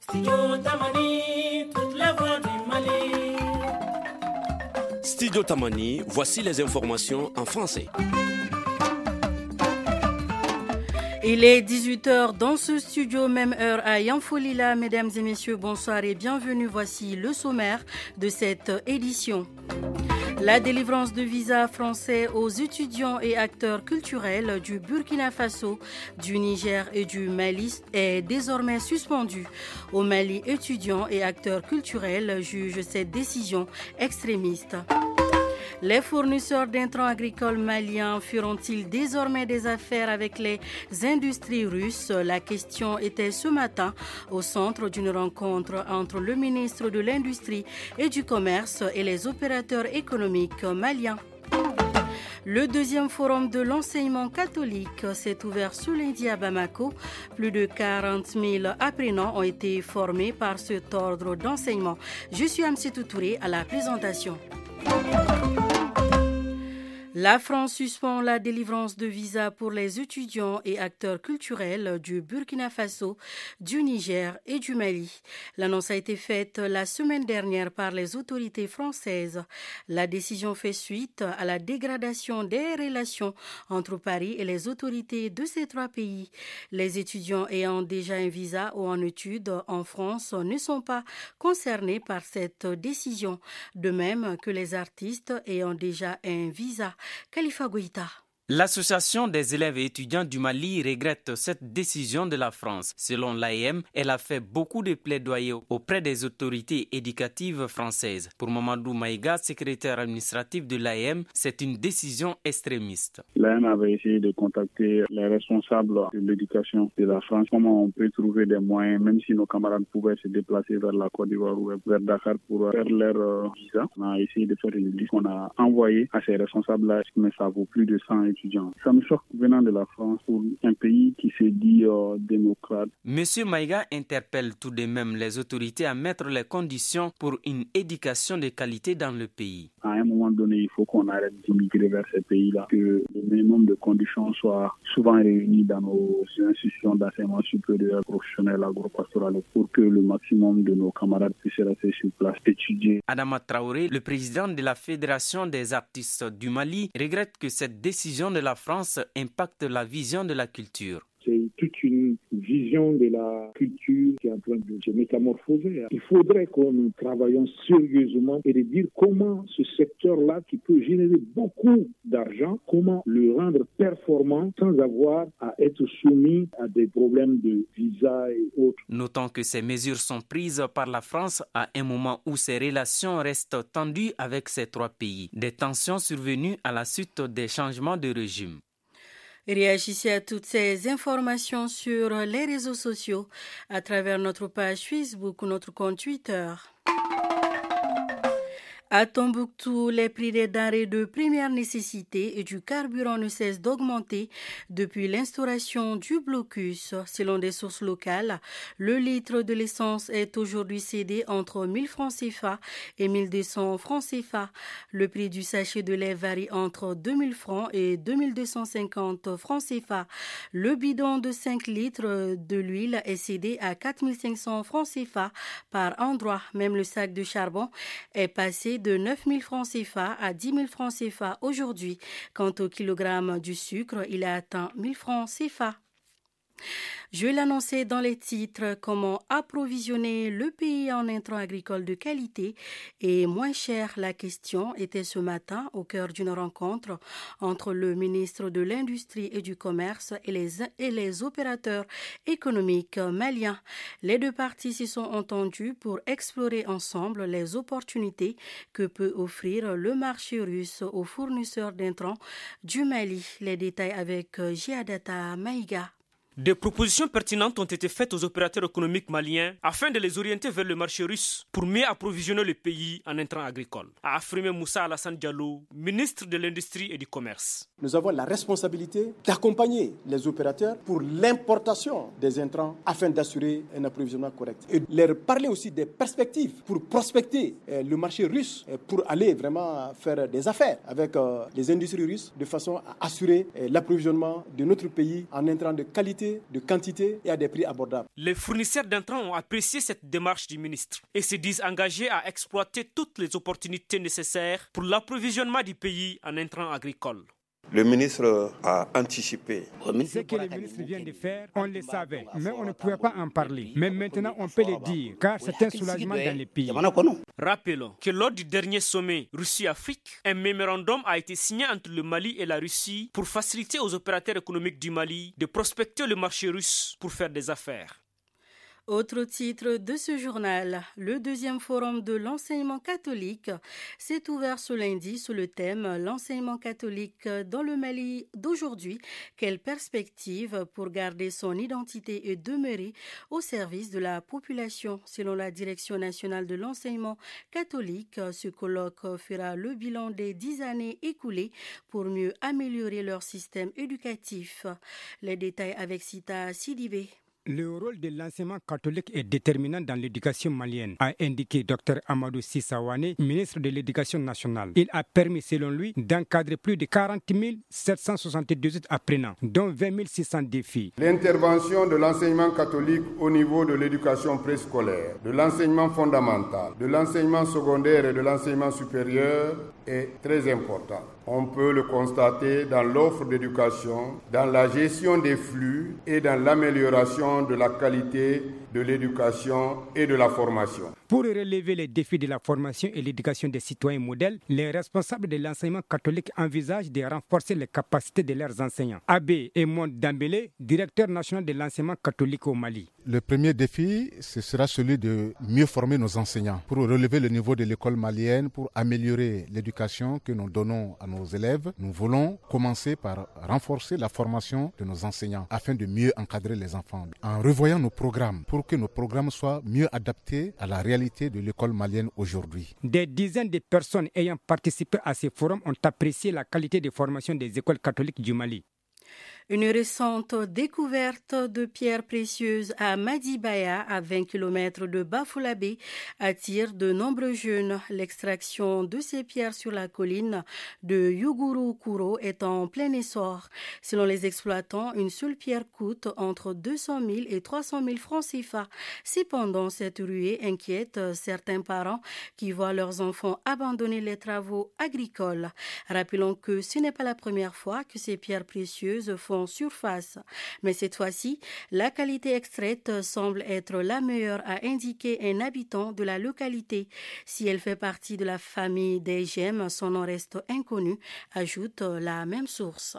Studio Tamani, toute la voix du Mali. Studio Tamani, voici les informations en français. Il est 18h dans ce studio, même heure à Yanfolila. Mesdames et messieurs, bonsoir et bienvenue. Voici le sommaire de cette édition. La délivrance de visas français aux étudiants et acteurs culturels du Burkina Faso, du Niger et du Mali est désormais suspendue. Au Mali, étudiants et acteurs culturels jugent cette décision extrémiste. Les fournisseurs d'intrants agricoles maliens feront-ils désormais des affaires avec les industries russes? La question était ce matin au centre d'une rencontre entre le ministre de l'Industrie et du Commerce et les opérateurs économiques maliens. Le deuxième forum de l'enseignement catholique s'est ouvert ce lundi à Bamako. Plus de 40 000 apprenants ont été formés par cet ordre d'enseignement. Je suis Amsitou Touré à la présentation. La France suspend la délivrance de visas pour les étudiants et acteurs culturels du Burkina Faso, du Niger et du Mali. L'annonce a été faite la semaine dernière par les autorités françaises. La décision fait suite à la dégradation des relations entre Paris et les autorités de ces trois pays. Les étudiants ayant déjà un visa ou en études en France ne sont pas concernés par cette décision, de même que les artistes ayant déjà un visa. Khalifa Goïta. L'Association des élèves et étudiants du Mali regrette cette décision de la France. Selon l'AEM, elle a fait beaucoup de plaidoyers auprès des autorités éducatives françaises. Pour Mamadou Maïga, secrétaire administratif de l'AEM, c'est une décision extrémiste. L'AEM avait essayé de contacter les responsables de l'éducation de la France. Comment on peut trouver des moyens, même si nos camarades pouvaient se déplacer vers la Côte d'Ivoire ou vers Dakar pour faire leur visa. On a essayé de faire une liste qu'on a envoyée à ces responsables-là, mais ça vaut plus de 100 étudiants. Ça me choque venant de la France pour un pays qui se dit démocrate. Monsieur Maïga interpelle tout de même les autorités à mettre les conditions pour une éducation de qualité dans le pays. À un moment donné, il faut qu'on arrête d'immigrer vers ces pays-là, que le minimum de conditions soit souvent réuni dans nos institutions d'enseignement supérieur, professionnel, agropastoral, pour que le maximum de nos camarades puissent rester sur place, étudier. Adama Traoré, le président de la Fédération des artistes du Mali, regrette que cette décision de la France impacte la vision de la culture. C'est toute une vision de la culture qui est en train de se métamorphoser. Il faudrait que nous travaillions sérieusement et de dire comment ce secteur-là, qui peut générer beaucoup d'argent, comment le rendre performant sans avoir à être soumis à des problèmes de visa et autres. Notons que ces mesures sont prises par la France à un moment où ses relations restent tendues avec ces trois pays. Des tensions survenues à la suite des changements de régime. Réagissez à toutes ces informations sur les réseaux sociaux à travers notre page Facebook ou notre compte Twitter. À Tombouctou, les prix des denrées de première nécessité et du carburant ne cessent d'augmenter depuis l'instauration du blocus. Selon des sources locales, le litre de l'essence est aujourd'hui cédé entre 1000 francs CFA et 1200 francs CFA. Le prix du sachet de lait varie entre 2000 francs et 2250 francs CFA. Le bidon de 5 litres de l'huile est cédé à 4500 francs CFA par endroit. Même le sac de charbon est passé de 9 000 francs CFA à 10 000 francs CFA aujourd'hui. Quant au kilogramme du sucre, il a atteint 1 000 francs CFA. Je l'annonçais dans les titres, comment approvisionner le pays en intrants agricoles de qualité et moins cher. La question était ce matin au cœur d'une rencontre entre le ministre de l'Industrie et du Commerce et les opérateurs économiques maliens. Les deux parties s'y sont entendues pour explorer ensemble les opportunités que peut offrir le marché russe aux fournisseurs d'intrants du Mali. Les détails avec Giadata Maïga. Des propositions pertinentes ont été faites aux opérateurs économiques maliens afin de les orienter vers le marché russe pour mieux approvisionner le pays en intrants agricoles, a affirmé Moussa Alassane Diallo, ministre de l'Industrie et du Commerce. Nous avons la responsabilité d'accompagner les opérateurs pour l'importation des intrants afin d'assurer un approvisionnement correct et leur parler aussi des perspectives pour prospecter le marché russe pour aller vraiment faire des affaires avec les industries russes de façon à assurer l'approvisionnement de notre pays en intrants de qualité qualité, de quantité et à des prix abordables. Les fournisseurs d'intrants ont apprécié cette démarche du ministre et se disent engagés à exploiter toutes les opportunités nécessaires pour l'approvisionnement du pays en intrants agricoles. Le ministre a anticipé. Ce que le ministre vient de faire, on le savait, mais on ne pouvait pas en parler. Mais maintenant, on peut le dire, car c'est un soulagement dans les pays. Rappelons que lors du dernier sommet Russie-Afrique, un mémorandum a été signé entre le Mali et la Russie pour faciliter aux opérateurs économiques du Mali de prospecter le marché russe pour faire des affaires. Autre titre de ce journal, le deuxième forum de l'enseignement catholique s'est ouvert ce lundi sous le thème « L'enseignement catholique dans le Mali d'aujourd'hui, quelle perspective pour garder son identité et demeurer au service de la population ?» Selon la Direction nationale de l'enseignement catholique, ce colloque fera le bilan des 10 années écoulées pour mieux améliorer leur système éducatif. Les détails avec Sita Sidibé. Le rôle de l'enseignement catholique est déterminant dans l'éducation malienne, a indiqué Dr Amadou Sissawane, ministre de l'Éducation nationale. Il a permis, selon lui, d'encadrer plus de 40 778 apprenants, dont 20 600 défis. L'intervention de l'enseignement catholique au niveau de l'éducation préscolaire, de l'enseignement fondamental, de l'enseignement secondaire et de l'enseignement supérieur est très importante. On peut le constater dans l'offre d'éducation, dans la gestion des flux et dans l'amélioration de la qualité de l'éducation et de la formation. Pour relever les défis de la formation et l'éducation des citoyens modèles, les responsables de l'enseignement catholique envisagent de renforcer les capacités de leurs enseignants. Abbé Emond Dambélé, directeur national de l'enseignement catholique au Mali. Le premier défi, ce sera celui de mieux former nos enseignants pour relever le niveau de l'école malienne, pour améliorer l'éducation que nous donnons à nos élèves. Nous voulons commencer par renforcer la formation de nos enseignants afin de mieux encadrer les enfants, en revoyant nos programmes pour que nos programmes soient mieux adaptés à la réalité de l'école malienne aujourd'hui. Des dizaines de personnes ayant participé à ces forums ont apprécié la qualité de formation des écoles catholiques du Mali. Une récente découverte de pierres précieuses à Madibaya, à 20 km de Bafoulabé, attire de nombreux jeunes. L'extraction de ces pierres sur la colline de Yuguru-Kuro est en plein essor. Selon les exploitants, une seule pierre coûte entre 200 000 et 300 000 francs CFA. Cependant, cette ruée inquiète certains parents qui voient leurs enfants abandonner les travaux agricoles. Rappelons que ce n'est pas la première fois que ces pierres précieuses font surface. Mais cette fois-ci, la qualité extraite semble être la meilleure, a indiqué un habitant de la localité. Si elle fait partie de la famille des gemmes, son nom reste inconnu, ajoute la même source.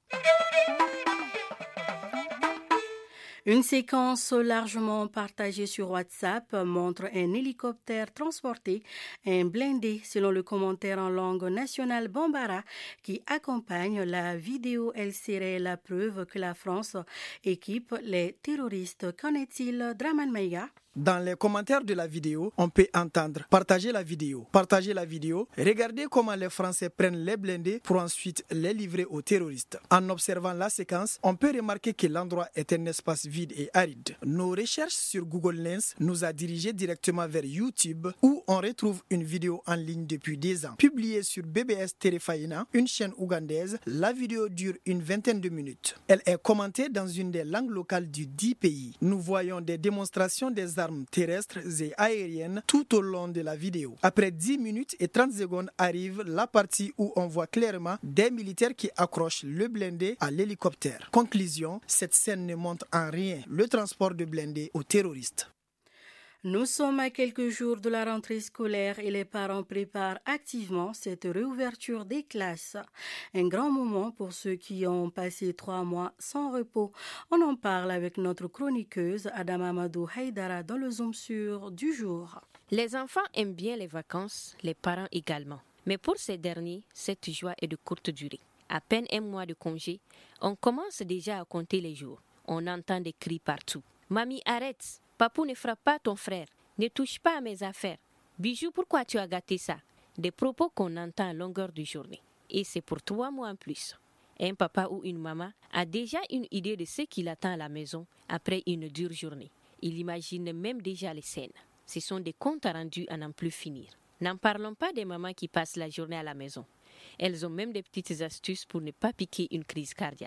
Une séquence largement partagée sur WhatsApp montre un hélicoptère transporté, un blindé, selon le commentaire en langue nationale Bambara qui accompagne la vidéo. Elle serait la preuve que la France équipe les terroristes. Qu'en est-il, Draman Maïga? Dans les commentaires de la vidéo, on peut entendre « Partagez la vidéo »,« Partagez la vidéo », regardez comment les Français prennent les blindés pour ensuite les livrer aux terroristes. En observant la séquence, on peut remarquer que l'endroit est un espace vide et aride. Nos recherches sur Google Lens nous a dirigés directement vers YouTube où on retrouve une vidéo en ligne depuis 10 ans. Publiée sur BBS Terefaina, une chaîne ougandaise, la vidéo dure une vingtaine de minutes. Elle est commentée dans une des langues locales du 10 pays. Nous voyons des démonstrations des armes terrestres et aériennes tout au long de la vidéo. Après 10 minutes et 30 secondes arrive la partie où on voit clairement des militaires qui accrochent le blindé à l'hélicoptère. Conclusion, cette scène ne montre en rien le transport de blindés aux terroristes. Nous sommes à quelques jours de la rentrée scolaire et les parents préparent activement cette réouverture des classes. Un grand moment pour ceux qui ont passé 3 mois sans repos. On en parle avec notre chroniqueuse Adam Amadou Haïdara dans le Zoom sur du jour. Les enfants aiment bien les vacances, les parents également. Mais pour ces derniers, cette joie est de courte durée. À peine 1 mois de congé, on commence déjà à compter les jours. On entend des cris partout. « Mamie, arrête ! Papou ne frappe pas ton frère. Ne touche pas à mes affaires. Bijou, pourquoi tu as gâté ça ?» Des propos qu'on entend à longueur de journée. Et c'est pour 3 mois en plus. Un papa ou une maman a déjà une idée de ce qui l'attend à la maison après une dure journée. Il imagine même déjà les scènes. Ce sont des comptes rendus à n'en plus finir. N'en parlons pas des mamans qui passent la journée à la maison. Elles ont même des petites astuces pour ne pas piquer une crise cardiaque.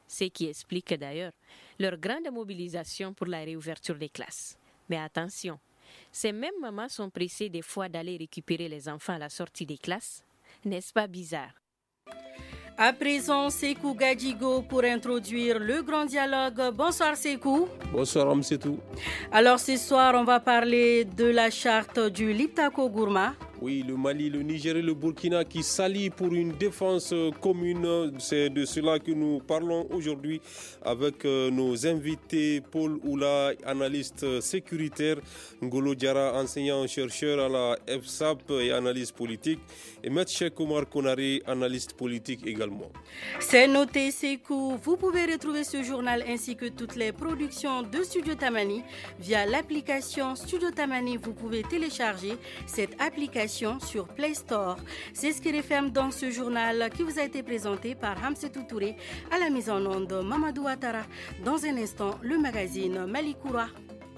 Ce qui explique d'ailleurs leur grande mobilisation pour la réouverture des classes. Mais attention, ces mêmes mamans sont pressées des fois d'aller récupérer les enfants à la sortie des classes. N'est-ce pas bizarre? À présent, Sekou Gadjigo pour introduire le grand dialogue. Bonsoir Sekou. Bonsoir Amsetou. Alors ce soir, on va parler de la charte du Liptako Gourma. Oui, le Mali, le Niger et le Burkina qui s'allient pour une défense commune. C'est de cela que nous parlons aujourd'hui avec nos invités. Paul Oula, analyste sécuritaire, Ngolo Diara, enseignant-chercheur à la FSAP et analyste politique, et Maître Cheikh Omar Konaré, analyste politique également. C'est noté, Sekou. Vous pouvez retrouver ce journal ainsi que toutes les productions de Studio Tamani via l'application Studio Tamani. Vous pouvez télécharger cette application sur Play Store. C'est ce qui referme donc ce journal qui vous a été présenté par Hamsetou Touré à la mise en onde Mamadou Ouattara. Dans un instant, le magazine Malikoura.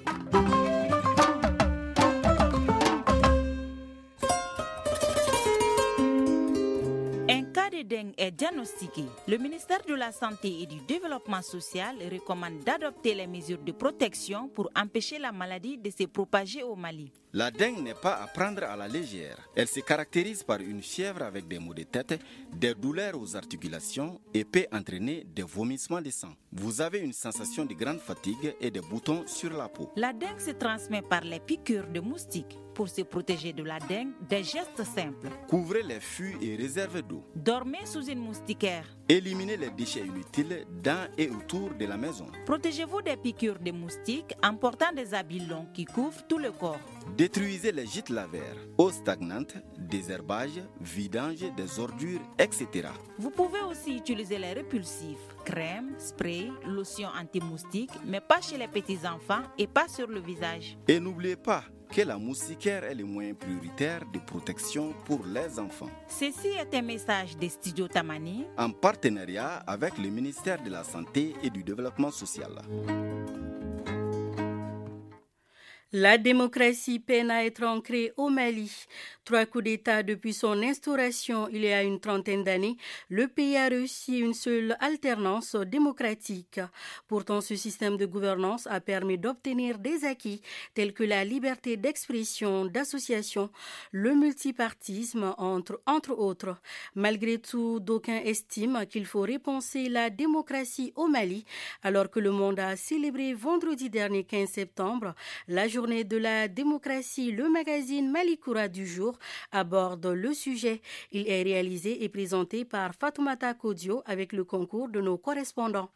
Le dengue est diagnostiqué. Le ministère de la Santé et du Développement social recommande d'adopter les mesures de protection pour empêcher la maladie de se propager au Mali. La dengue n'est pas à prendre à la légère. Elle se caractérise par une fièvre avec des maux de tête, des douleurs aux articulations et peut entraîner des vomissements de sang. Vous avez une sensation de grande fatigue et des boutons sur la peau. La dengue se transmet par les piqûres de moustiques. Pour se protéger de la dengue, des gestes simples. Couvrez les fûts et réserves d'eau. Dormez sous une moustiquaire. Éliminez les déchets inutiles dans et autour de la maison. Protégez-vous des piqûres de moustiques en portant des habits longs qui couvrent tout le corps. Détruisez les gîtes lavaires, eau stagnante, désherbage, vidange des ordures, etc. Vous pouvez aussi utiliser les répulsifs, crème, spray, lotion anti-moustique, mais pas chez les petits-enfants et pas sur le visage. Et n'oubliez pas que la moustiquaire est le moyen prioritaire de protection pour les enfants. Ceci est un message de Studio Tamani en partenariat avec le ministère de la Santé et du Développement social. La démocratie peine à être ancrée au Mali. 3 coups d'État depuis son instauration il y a une trentaine d'années, le pays a réussi une seule alternance démocratique. Pourtant, ce système de gouvernance a permis d'obtenir des acquis tels que la liberté d'expression, d'association, le multipartisme, entre autres. Malgré tout, d'aucuns estiment qu'il faut repenser la démocratie au Mali, alors que le monde a célébré vendredi dernier 15 septembre la journée de la démocratie. Le magazine Malikoura du jour aborde le sujet. Il est réalisé et présenté par Fatoumata Kodio avec le concours de nos correspondants.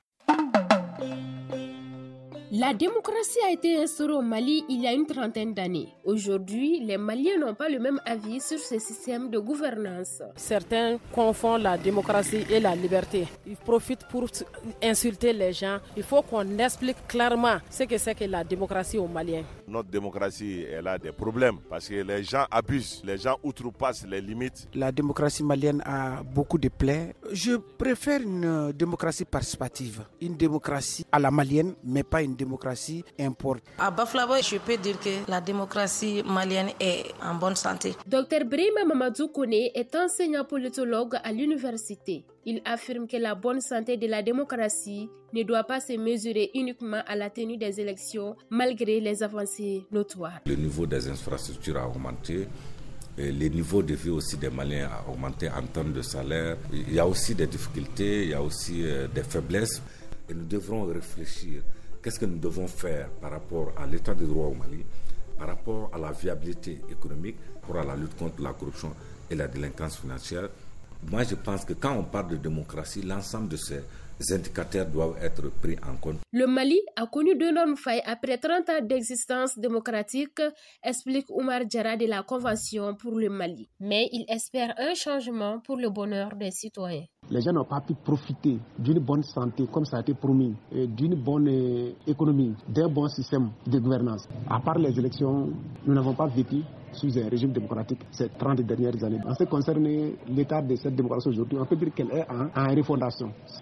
La démocratie a été instaurée au Mali il y a une trentaine d'années. Aujourd'hui, les Maliens n'ont pas le même avis sur ce système de gouvernance. Certains confondent la démocratie et la liberté. Ils profitent pour insulter les gens. Il faut qu'on explique clairement ce que c'est que la démocratie aux Maliens. Notre démocratie, elle a des problèmes parce que les gens abusent, les gens outrepassent les limites. La démocratie malienne a beaucoup de plaies. Je préfère une démocratie participative, une démocratie à la malienne, mais pas une démocratie importe. À Baflabo, je peux dire que la démocratie malienne est en bonne santé. Dr Brahima Mamadou Kone est enseignant politologue à l'université. Il affirme que la bonne santé de la démocratie ne doit pas se mesurer uniquement à la tenue des élections, malgré les avancées notoires. Le niveau des infrastructures a augmenté. Et le niveau de vie aussi des Maliens a augmenté en termes de salaire. Il y a aussi des difficultés, il y a aussi des faiblesses. Et nous devrons réfléchir. Qu'est-ce que nous devons faire par rapport à l'état de droit au Mali, par rapport à la viabilité économique, pour la lutte contre la corruption et la délinquance financière. Moi, je pense que quand on parle de démocratie, l'ensemble de ces indicateurs doivent être pris en compte. Le Mali a connu d'énormes failles après 30 ans d'existence démocratique, explique Oumar Diarra de la Convention pour le Mali. Mais il espère un changement pour le bonheur des citoyens. Les gens n'ont pas pu profiter d'une bonne santé, comme ça a été promis, d'une bonne économie, d'un bon système de gouvernance. À part les élections, nous n'avons pas vécu sous un régime démocratique ces 30 dernières années. En ce qui concerne l'état de cette démocratie aujourd'hui, on peut dire qu'elle est en refondation. Il y a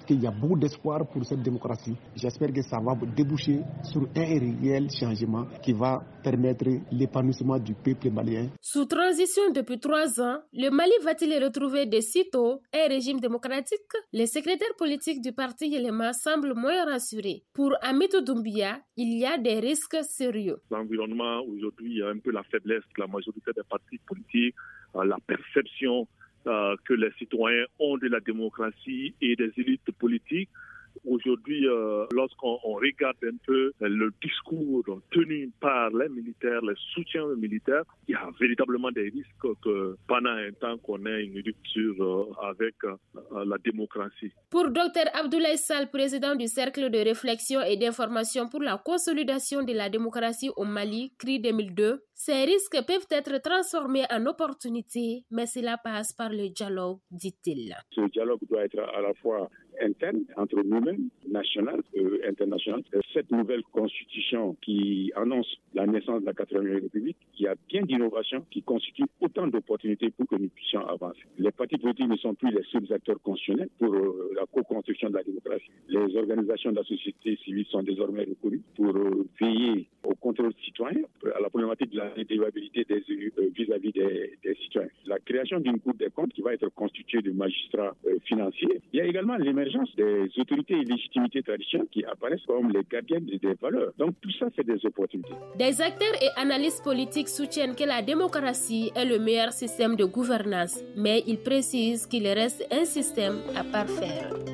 beaucoup d'espoir pour cette démocratie. J'espère que ça va déboucher sur un réel changement qui va permettre l'épanouissement du peuple malien. Sous transition depuis 3 ans, le Mali va-t-il retrouver de sitôt un régime démocratique? Le secrétaire politique du parti Yelema semble moins rassuré. Pour Amidou Doumbia, il y a des risques sérieux. L'environnement aujourd'hui, il y a un peu la faiblesse de la majorité des partis politiques, la perception que les citoyens ont de la démocratie et des élites politiques. Aujourd'hui, lorsqu'on regarde un peu le discours tenu par les militaires, les soutiens militaires, il y a véritablement des risques que pendant un temps qu'on ait une rupture avec la démocratie. Pour Dr Abdoulaye Sall, président du Cercle de réflexion et d'information pour la consolidation de la démocratie au Mali, CRI 2002, ces risques peuvent être transformés en opportunités, mais cela passe par le dialogue, dit-il. Ce dialogue doit être à la fois interne, entre nous-mêmes, national et international. Cette nouvelle constitution qui annonce la naissance de la 4e République, il y a bien d'innovations qui constituent autant d'opportunités pour que nous puissions avancer. Les partis politiques ne sont plus les seuls acteurs constitutionnels pour la co-construction de la démocratie. Les organisations de la société civile sont désormais reconnues pour veiller au contrôle citoyen, à la problématique de la redevabilité des élus vis-à-vis des citoyens. La création d'une cour des comptes qui va être constituée de magistrats financiers. Il y a également l'émergence des autorités et légitimités traditionnelles qui apparaissent comme les gardiennes des valeurs. Donc tout ça, c'est des opportunités. Des acteurs et analystes politiques soutiennent que la démocratie est le meilleur système de gouvernance, mais ils précisent qu'il reste un système à parfaire.